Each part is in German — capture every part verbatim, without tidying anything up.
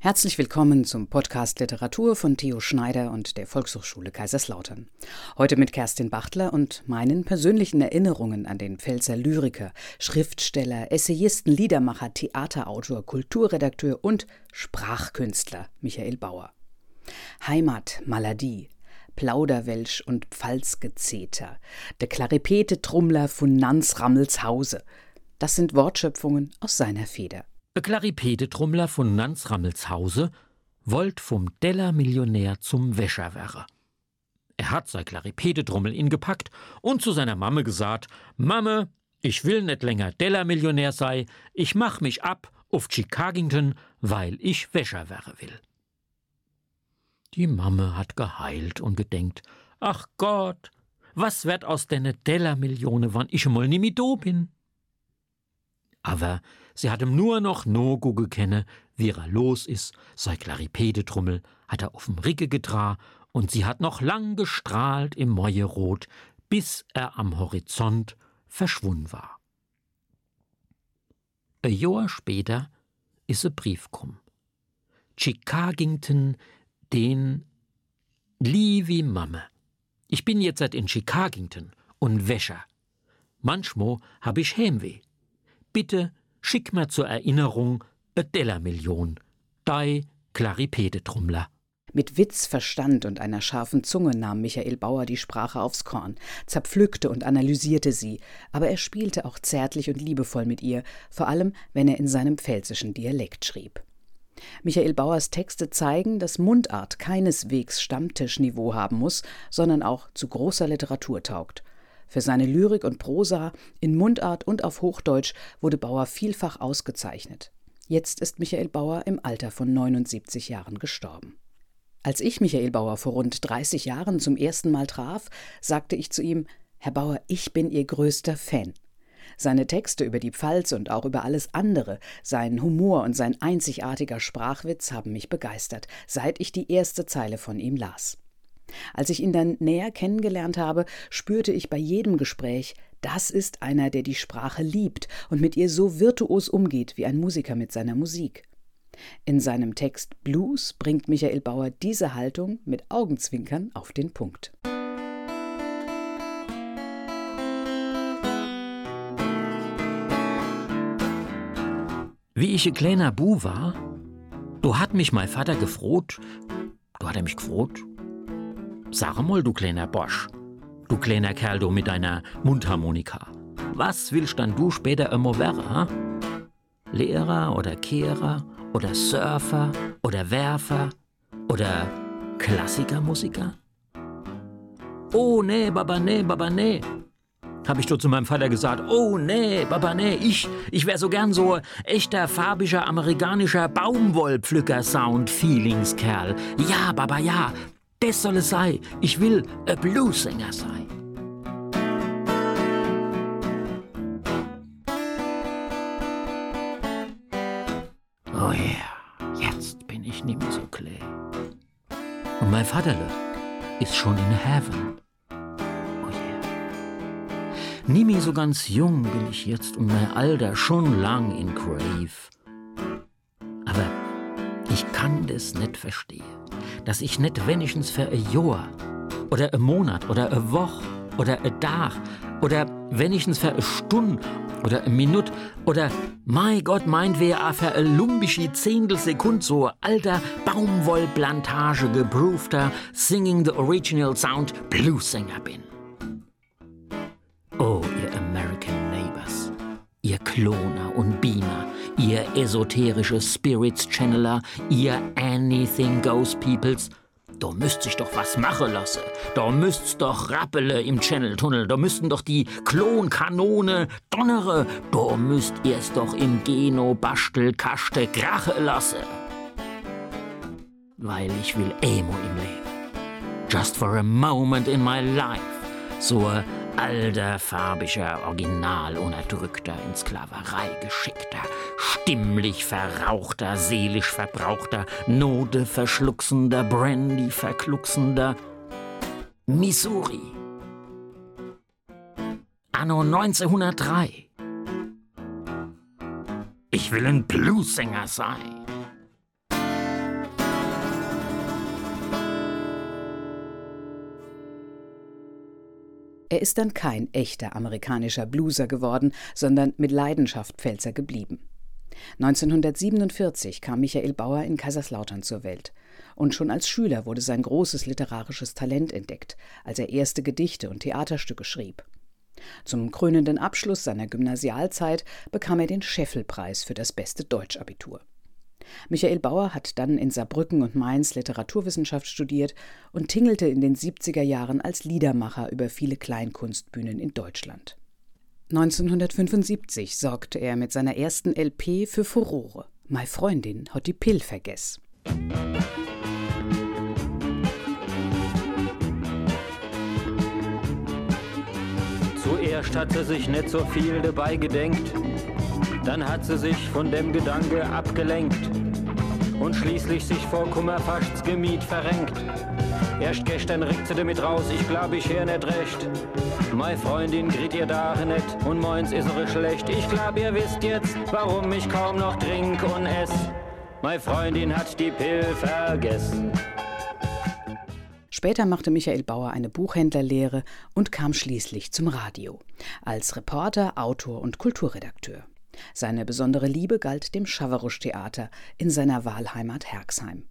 Herzlich willkommen zum Podcast Literatur von Theo Schneider und der Volkshochschule Kaiserslautern. Heute mit Kerstin Bachtler und meinen persönlichen Erinnerungen an den Pfälzer Lyriker, Schriftsteller, Essayisten, Liedermacher, Theaterautor, Kulturredakteur und Sprachkünstler Michael Bauer. Heimat, Maladie, Plauderwelsch und Pfalzgezeter, de Claripete-Trummler von Nans-Rammelshause. Das sind Wortschöpfungen aus seiner Feder. Der Claripede-Trummler von Nans-Rammelshause wollt vom Deller-Millionär zum Wäscher werre. Er hat sei Claripede-Trummel ingepackt und zu seiner Mamme gesagt: »Mamme, ich will nicht länger Deller-Millionär sei, ich mach mich ab auf Chicagington, weil ich Wäscher werre will.« Die Mamme hat geheilt und gedenkt: »Ach Gott, was wird aus denne Deller-Millionen, wann ich mal nimmi do bin?« Aber sie hat ihm nur noch no gucke kenne, wie er los is, sei Claripede-Trummel hat er auf'm Ricke gedra und sie hat noch lang gestrahlt im Mäuerrot, bis er am Horizont verschwunden war. E Jahr später is e Brief kum. Chicagington, den Livi Mamme. Ich bin jetzt seit in Chicagington und Wäscher. Manchmal hab ich Heimweh. Bitte schick mir zur Erinnerung e Deller-Million. Dei Claripede-Trummler. Mit Witz, Verstand und einer scharfen Zunge nahm Michael Bauer die Sprache aufs Korn, zerpflückte und analysierte sie, aber er spielte auch zärtlich und liebevoll mit ihr, vor allem wenn er in seinem pfälzischen Dialekt schrieb. Michael Bauers Texte zeigen, dass Mundart keineswegs Stammtischniveau haben muss, sondern auch zu großer Literatur taugt. Für seine Lyrik und Prosa in Mundart und auf Hochdeutsch wurde Bauer vielfach ausgezeichnet. Jetzt ist Michael Bauer im Alter von neunundsiebzig Jahren gestorben. Als ich Michael Bauer vor rund dreißig Jahren zum ersten Mal traf, sagte ich zu ihm: »Herr Bauer, ich bin Ihr größter Fan.« Seine Texte über die Pfalz und auch über alles andere, sein Humor und sein einzigartiger Sprachwitz haben mich begeistert, seit ich die erste Zeile von ihm las. Als ich ihn dann näher kennengelernt habe, spürte ich bei jedem Gespräch, das ist einer, der die Sprache liebt und mit ihr so virtuos umgeht wie ein Musiker mit seiner Musik. In seinem Text Blues bringt Michael Bauer diese Haltung mit Augenzwinkern auf den Punkt. Wie ich ein kleiner Bu war, du hat mich mein Vater gefroht, du hat er mich gefroht, sag mal, du kleiner Bosch, du kleiner Kerl, du mit deiner Mundharmonika, was willst dann du später immer werden, ha? Lehrer oder Kehrer oder Surfer oder Werfer oder Klassikermusiker? Oh nee, Baba nee, Baba nee, hab ich doch zu meinem Vater gesagt. Oh nee, Baba nee, ich, ich wär so gern so echter, farbiger, amerikanischer Baumwollpflücker-Sound-Feelingskerl. Ja, Baba, ja, das soll es sein. Ich will ein Bluesänger sein. Oh ja, yeah, jetzt bin ich nicht mehr so klein. Und mein Vaterle ist schon in Heaven. Oh yeah. Nie mehr so ganz jung bin ich jetzt und mein Alter schon lang in Grave. Aber ich kann das nicht verstehen, dass ich nicht wenigstens für ein Jahr oder ein Monat oder eine Woche oder ein Tag oder wenigstens für eine Stunde oder eine Minute oder, mein Gott, meint wer auch für eine lumbische Zehntelsekund so alter Baumwollplantage geproofter Singing the Original Sound Bluesänger bin. Oh, ihr American Neighbors, ihr Kloner und Beamer, ihr esoterische Spirits-Channeler, ihr Anything Goes Peoples, da müsst sich doch was machen lassen. Da müsst's doch rappele im Channel-Tunnel, da müssten doch die Klonkanone donnere, da müsst ihr's doch im Geno-Bastel-Kaste krache lassen. Weil ich will Emo im Leben. Just for a moment in my life. So ein alter, farbiger, original unterdrückter, in Sklaverei geschickter, stimmlich verrauchter, seelisch verbrauchter, Note verschlucksender, Brandy verklucksender Missouri. Anno neunzehnhundertdrei. Ich will ein Bluesänger sein. Er ist dann kein echter amerikanischer Blueser geworden, sondern mit Leidenschaft Pfälzer geblieben. neunzehnhundertsiebenundvierzig kam Michael Bauer in Kaiserslautern zur Welt. Und schon als Schüler wurde sein großes literarisches Talent entdeckt, als er erste Gedichte und Theaterstücke schrieb. Zum krönenden Abschluss seiner Gymnasialzeit bekam er den Scheffel-Preis für das beste Deutschabitur. Michael Bauer hat dann in Saarbrücken und Mainz Literaturwissenschaft studiert und tingelte in den siebziger Jahren als Liedermacher über viele Kleinkunstbühnen in Deutschland. neunzehnhundertfünfundsiebzig sorgte er mit seiner ersten L P für Furore. Mei Freundin hat die Pill vergess. Zuerst hat sie sich nicht so viel dabei gedenkt, dann hat sie sich von dem Gedanke abgelenkt und schließlich sich vor Kummer fast das Gemüt verrenkt. Erst gestern rückt sie damit raus, ich glaub ich hör nicht recht. Mei Freundin kriegt ihr da nicht und moins is ihre schlecht. Ich glaub ihr wisst jetzt, warum ich kaum noch trink und ess. Mei Freundin hat die Pill vergessen. Später machte Michael Bauer eine Buchhändlerlehre und kam schließlich zum Radio. Als Reporter, Autor und Kulturredakteur. Seine besondere Liebe galt dem Schawarusch-Theater in seiner Wahlheimat Herxheim.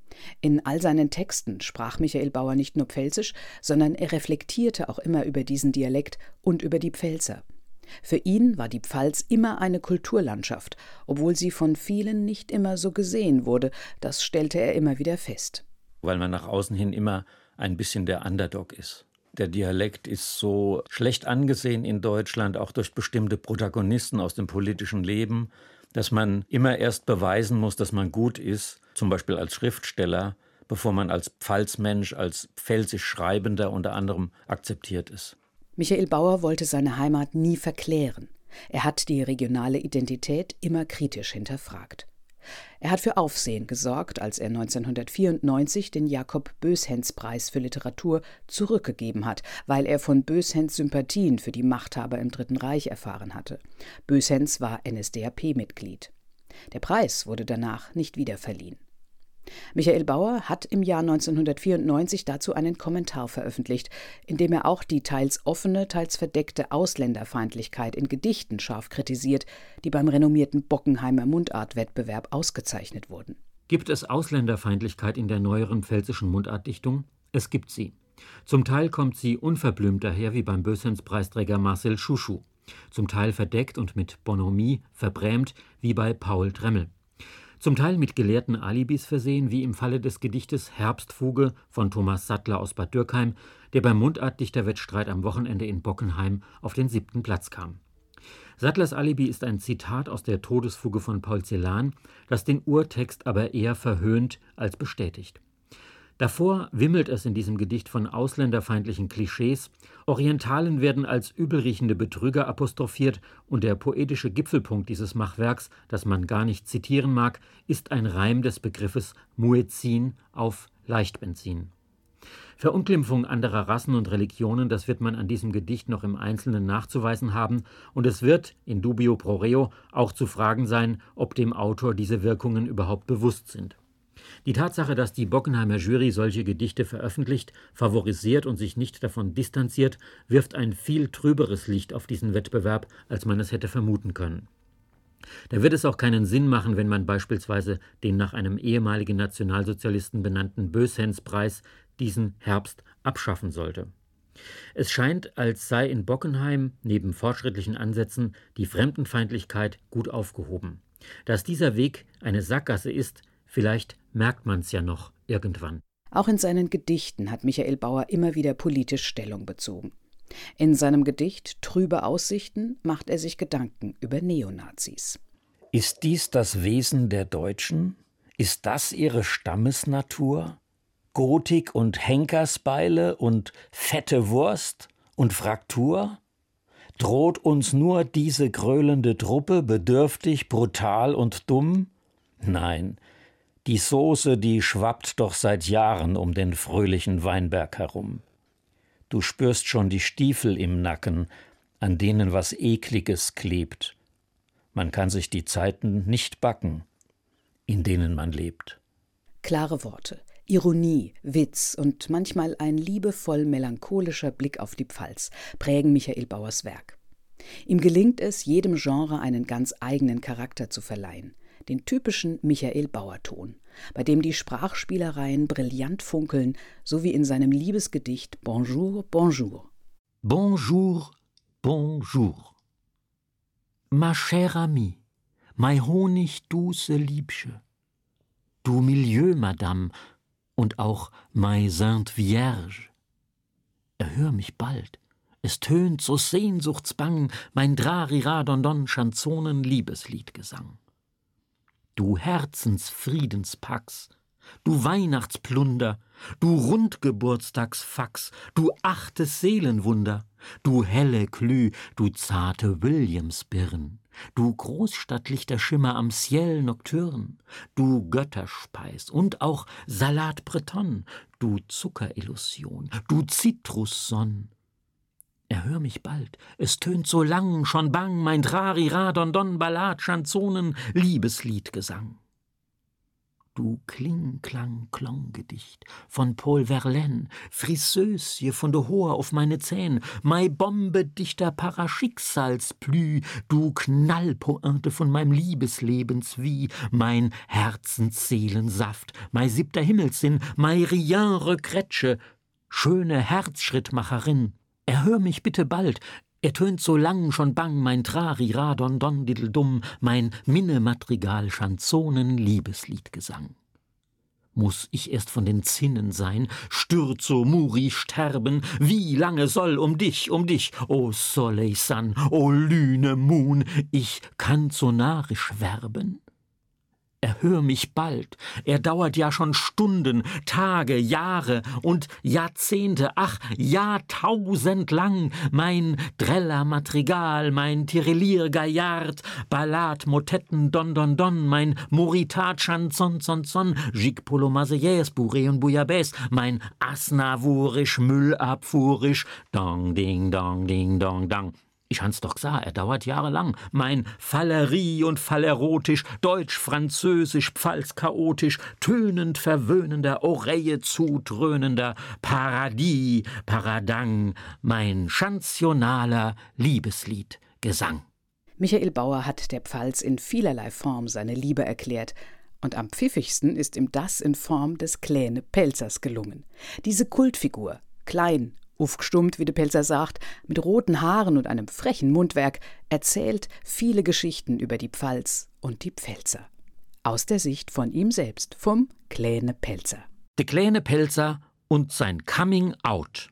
In all seinen Texten sprach Michael Bauer nicht nur Pfälzisch, sondern er reflektierte auch immer über diesen Dialekt und über die Pfälzer. Für ihn war die Pfalz immer eine Kulturlandschaft, obwohl sie von vielen nicht immer so gesehen wurde, das stellte er immer wieder fest. Weil man nach außen hin immer ein bisschen der Underdog ist. Der Dialekt ist so schlecht angesehen in Deutschland, auch durch bestimmte Protagonisten aus dem politischen Leben, dass man immer erst beweisen muss, dass man gut ist, zum Beispiel als Schriftsteller, bevor man als Pfalzmensch, als pfälzisch Schreibender unter anderem akzeptiert ist. Michael Bauer wollte seine Heimat nie verklären. Er hat die regionale Identität immer kritisch hinterfragt. Er hat für Aufsehen gesorgt, als er neunzehnhundertvierundneunzig den Jakob-Böshens-Preis für Literatur zurückgegeben hat, weil er von Böshens Sympathien für die Machthaber im Dritten Reich erfahren hatte. Böshens war N S D A P-Mitglied. Der Preis wurde danach nicht wieder verliehen. Michael Bauer hat im Jahr neunzehnhundertvierundneunzig dazu einen Kommentar veröffentlicht, in dem er auch die teils offene, teils verdeckte Ausländerfeindlichkeit in Gedichten scharf kritisiert, die beim renommierten Bockenheimer Mundartwettbewerb ausgezeichnet wurden. Gibt es Ausländerfeindlichkeit in der neueren pfälzischen Mundartdichtung? Es gibt sie. Zum Teil kommt sie unverblümt daher wie beim Böshens-Preisträger Marcel Schuschu. Zum Teil verdeckt und mit Bonhomie verbrämt wie bei Paul Dremmel. Zum Teil mit gelehrten Alibis versehen, wie im Falle des Gedichtes Herbstfuge von Thomas Sattler aus Bad Dürkheim, der beim Mundartdichterwettstreit am Wochenende in Bockenheim auf den siebten Platz kam. Sattlers Alibi ist ein Zitat aus der Todesfuge von Paul Celan, das den Urtext aber eher verhöhnt als bestätigt. Davor wimmelt es in diesem Gedicht von ausländerfeindlichen Klischees, Orientalen werden als übelriechende Betrüger apostrophiert und der poetische Gipfelpunkt dieses Machwerks, das man gar nicht zitieren mag, ist ein Reim des Begriffes Muezzin auf Leichtbenzin. Verunglimpfung anderer Rassen und Religionen, das wird man an diesem Gedicht noch im Einzelnen nachzuweisen haben und es wird, in dubio pro reo, auch zu fragen sein, ob dem Autor diese Wirkungen überhaupt bewusst sind. Die Tatsache, dass die Bockenheimer Jury solche Gedichte veröffentlicht, favorisiert und sich nicht davon distanziert, wirft ein viel trüberes Licht auf diesen Wettbewerb, als man es hätte vermuten können. Da wird es auch keinen Sinn machen, wenn man beispielsweise den nach einem ehemaligen Nationalsozialisten benannten Böshens-Preis diesen Herbst abschaffen sollte. Es scheint, als sei in Bockenheim neben fortschrittlichen Ansätzen die Fremdenfeindlichkeit gut aufgehoben. Dass dieser Weg eine Sackgasse ist, vielleicht merkt man's ja noch irgendwann. Auch in seinen Gedichten hat Michael Bauer immer wieder politisch Stellung bezogen. In seinem Gedicht Trübe Aussichten macht er sich Gedanken über Neonazis. Ist dies das Wesen der Deutschen? Ist das ihre Stammesnatur? Gotik und Henkersbeile und fette Wurst und Fraktur? Droht uns nur diese gröhlende Truppe bedürftig, brutal und dumm? Nein, die Soße, die schwappt doch seit Jahren um den fröhlichen Weinberg herum. Du spürst schon die Stiefel im Nacken, an denen was Ekliges klebt. Man kann sich die Zeiten nicht backen, in denen man lebt. Klare Worte. Ironie, Witz und manchmal ein liebevoll melancholischer Blick auf die Pfalz prägen Michael Bauers Werk. Ihm gelingt es, jedem Genre einen ganz eigenen Charakter zu verleihen, den typischen Michael Bauer-Ton, bei dem die Sprachspielereien brillant funkeln, so wie in seinem Liebesgedicht Bonjour, Bonjour. Bonjour, bonjour. Ma chère amie, mein Honig douce Liebsche, du Milieu, Madame, und auch mein Sainte Vierge. Erhör mich bald, es tönt so sehnsuchtsbang mein Drarira-Dondon-Chanzonen-Liebesliedgesang. Du Herzensfriedenspax, du Weihnachtsplunder, du Rundgeburtstagsfax, du achtes Seelenwunder, du helle Klü, du zarte Williamsbirn, du großstattlichter Schimmer am Ciel Nocturne, du Götterspeis und auch Salat Breton, du Zuckerillusion, du Zitrussonn. Erhör mich bald, es tönt so lang, schon bang, mein Drarira-Dondon-Ballad, Chanzonen, Liebesliedgesang. Du Kling-Klang-Klong-Gedicht von Paul Verlaine, Friseusie von de Hoher auf meine Zähn, mei Bombe-dichter Paraschicksalsplü, du Knallpointe von meinem Liebeslebenswie, mein Herzensseelensaft, mei siebter Himmelssinn, mei Rien-Regretsche, schöne Herzschrittmacherin. Erhör mich bitte bald, er tönt so lang schon bang, mein Trari-Ra-Don-Don-Diddle-Dumm, mein Minne-Madrigal-Chanzonen-Liebesliedgesang. Muss ich erst von den Zinnen sein, Stürzo, Muri, sterben? Wie lange soll um dich, um dich, o Soleil Sun, o Lüne Moon, ich kanzonarisch werben? Erhör mich bald, er dauert ja schon Stunden, Tage, Jahre und Jahrzehnte, ach, Jahrtausend lang, mein Dreller Madrigal, mein Tirelier Gaillard, Ballad, Motetten, Don Don Don, mein Moritat Chanson Son Son, Gigpolo Marseillaise, Bourrée und Bouillabaisse, mein Asnavourisch, Müllabfuhrisch, Dong Ding Dong Ding Dong Dong. Ich hans doch sah, er dauert jahrelang. Mein Fallerie und Fallerotisch, Deutsch-Französisch, Pfalz-chaotisch, tönend verwöhnender, Oreille zudröhnender, Paradis, Paradang, mein chantionaler Liebesliedgesang. Michael Bauer hat der Pfalz in vielerlei Form seine Liebe erklärt. Und am pfiffigsten ist ihm das in Form des Kleene Pelzers gelungen. Diese Kultfigur, klein, aufgestummt, wie der Pelzer sagt, mit roten Haaren und einem frechen Mundwerk, erzählt viele Geschichten über die Pfalz und die Pfälzer. Aus der Sicht von ihm selbst, vom Kleene Pelzer. Der Kleene Pelzer und sein Coming Out.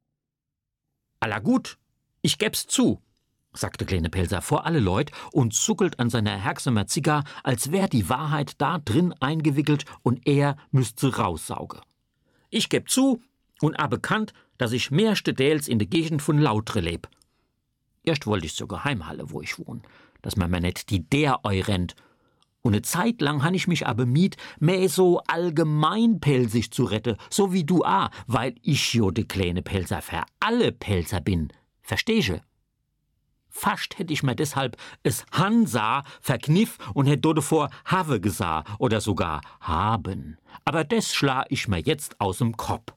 Alla gut, ich geb's zu, sagt der Kleine Pelzer vor alle Leut und zuckelt an seiner Herxemer Zigarre, als wär die Wahrheit da drin eingewickelt und er müsste raussauge. Ich geb zu und a bekannt, dass ich mehr Städels in der Gegend von Lautre leb. Erst wollte ich zur Geheimhalle, wo ich wohn, dass man mir net die der eu rennt. Und ne Zeit lang han ich mich aber miet, mehr so allgemeinpelzig zu rette, so wie du a, weil ich jo de Kleine Pelzer für alle Pelzer bin. Verstehje? Fast hätt ich mir deshalb es Hansa verkniff und hätt dort vor Have gesah oder sogar haben. Aber des schla ich mir jetzt aus'm Kopf.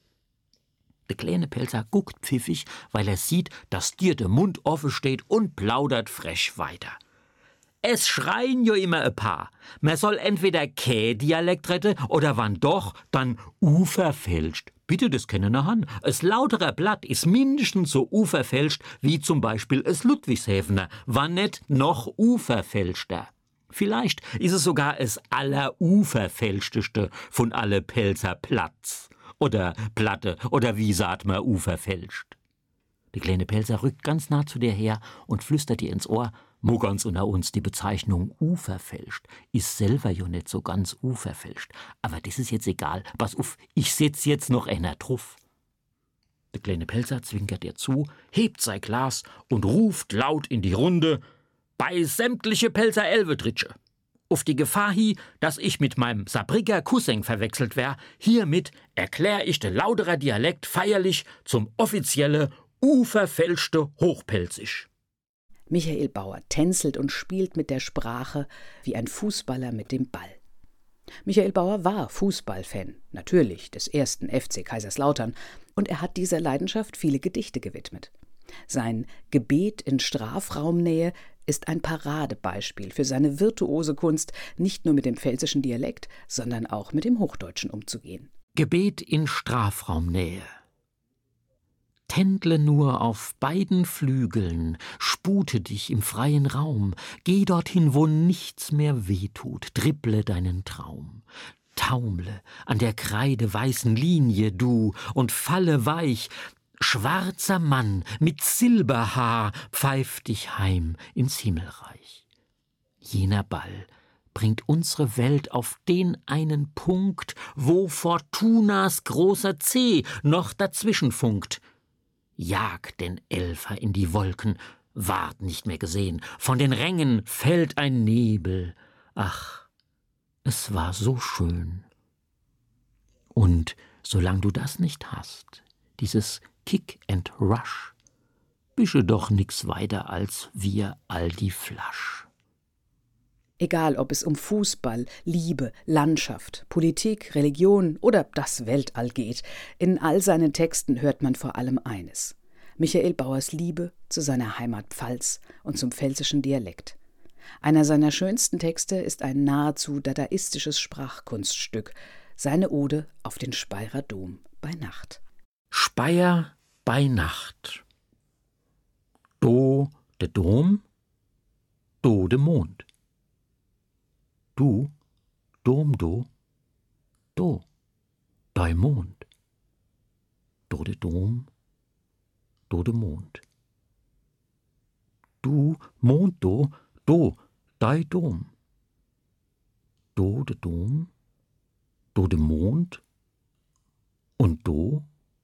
Der Kleine Pelzer guckt pfiffig, weil er sieht, dass dir der Mund offen steht und plaudert frech weiter. Es schreien jo immer ein paar. Man soll entweder Kä-Dialekt rette oder wann doch, dann uferfälscht. Bitte, das kennen wir han. Es lauterer Blatt ist mindestens so uferfälscht wie zum Beispiel es Ludwigshäfener, wann net noch uferfälschter. Vielleicht ist es sogar es alleruferfälschteste von alle Pelzer Platz. Oder Platte, oder wie sagt man, uferfälscht. Der Kleine Pelzer rückt ganz nah zu dir her und flüstert dir ins Ohr, mo ganz unter uns, die Bezeichnung uferfälscht ist selber jo nicht so ganz uferfälscht. Aber das ist jetzt egal, pass auf, ich setz jetzt noch einer drauf. Der Kleine Pelzer zwinkert dir zu, hebt sein Glas und ruft laut in die Runde, bei sämtliche Pelzer Elvedritsche. Auf die Gefahr hi, dass ich mit meinem Saarbrücker Cousin verwechselt wär, hiermit erklär ich den Lauterer Dialekt feierlich zum offizielle, uferfälschte Hochpelzisch. Michael Bauer tänzelt und spielt mit der Sprache wie ein Fußballer mit dem Ball. Michael Bauer war Fußballfan, natürlich des ersten F C Kaiserslautern, und er hat dieser Leidenschaft viele Gedichte gewidmet. Sein Gebet in Strafraumnähe ist ein Paradebeispiel für seine virtuose Kunst, nicht nur mit dem pfälzischen Dialekt, sondern auch mit dem Hochdeutschen umzugehen. Gebet in Strafraumnähe. Tändle nur auf beiden Flügeln, spute dich im freien Raum, geh dorthin, wo nichts mehr wehtut, dribble deinen Traum. Taumle an der kreideweißen Linie du und falle weich, schwarzer Mann mit Silberhaar pfeift dich heim ins Himmelreich. Jener Ball bringt unsere Welt auf den einen Punkt, wo Fortunas großer Zeh noch dazwischen funkt. Jag den Elfer in die Wolken, ward nicht mehr gesehen, von den Rängen fällt ein Nebel. Ach, es war so schön. Und solang du das nicht hast, dieses Kick and Rush, bische doch nix weiter als wir all die Flasch. Egal, ob es um Fußball, Liebe, Landschaft, Politik, Religion oder das Weltall geht, in all seinen Texten hört man vor allem eines: Michael Bauers Liebe zu seiner Heimat Pfalz und zum pfälzischen Dialekt. Einer seiner schönsten Texte ist ein nahezu dadaistisches Sprachkunststück, seine Ode auf den Speyerer Dom bei Nacht. Speyer bei Nacht. Do de Dom, do de Mond. Du, Dom do, do, dei Mond. Do de Dom, do de Mond. Du, Mond do, do, dei Dom. Do de Dom, do de Mond und do,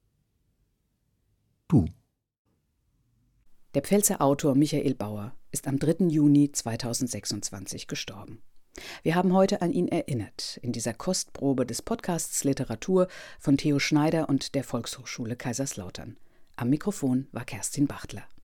du. Der Pfälzer Autor Michael Bauer ist am dritten Juni zweitausendsechsundzwanzig gestorben. Wir haben heute an ihn erinnert, in dieser Kostprobe des Podcasts Literatur von Theo Schneider und der Volkshochschule Kaiserslautern. Am Mikrofon war Kerstin Bachtler.